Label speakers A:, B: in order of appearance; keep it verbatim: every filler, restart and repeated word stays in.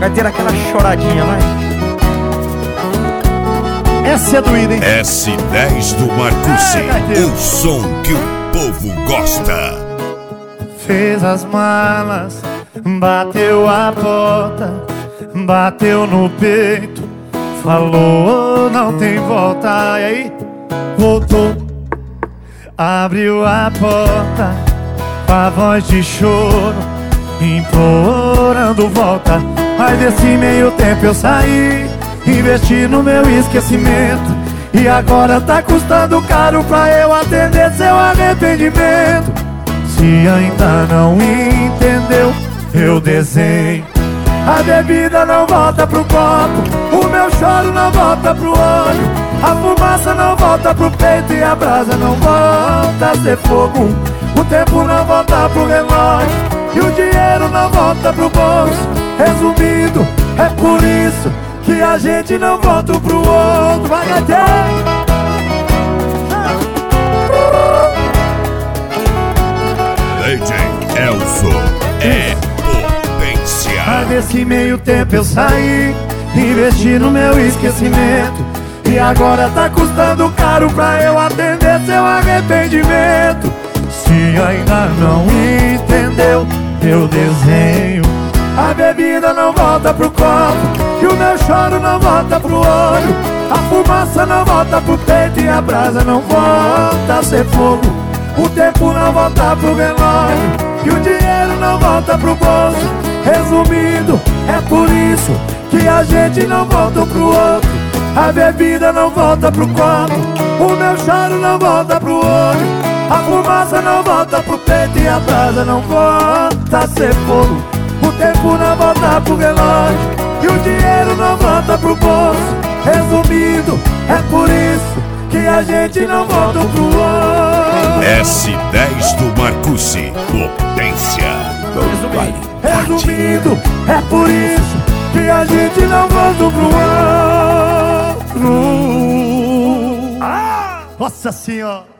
A: Vai ter aquela choradinha, vai.
B: Essa é doída, hein?
C: S dez do Marcucci, é, o som que o povo gosta.
B: Fez as malas, bateu a porta, bateu no peito, falou não tem volta. E aí, voltou, abriu a porta, com a voz de choro, implorando volta. Aí desse meio tempo eu saí, investi no meu esquecimento, e agora tá custando caro pra eu atender seu arrependimento. Se ainda não entendeu, eu desenho. A bebida não volta pro copo, o meu choro não volta pro olho, a fumaça não volta pro peito e a brasa não volta a ser fogo. O tempo não volta pro relógio e o dinheiro não volta pro bolso. Resumindo, é por isso que a gente não volta pro outro. Vai, gatinho!
C: D J Elzo é potência.
B: Mas nesse meio tempo eu saí, investi no meu esquecimento, e agora tá custando caro pra eu atender seu arrependimento. Se ainda não entendeu, eu desenho. A bebida não volta pro copo e o meu choro não volta pro olho, a fumaça não volta pro peito e a brasa não volta a ser fogo. O tempo não volta pro relógio e o dinheiro não volta pro bolso. Resumindo, é por isso que a gente não volta pro outro. A bebida não volta pro copo, o meu choro não volta pro olho, a fumaça não volta pro peito e a brasa não volta a ser fogo. O tempo não volta pro relógio e o dinheiro não volta pro bolso. Resumindo, é por isso que a gente não volta pro outro.
C: S dez do Marcucci, potência.
B: Resumindo, é por isso que a gente não volta pro outro. Ah, nossa senhora.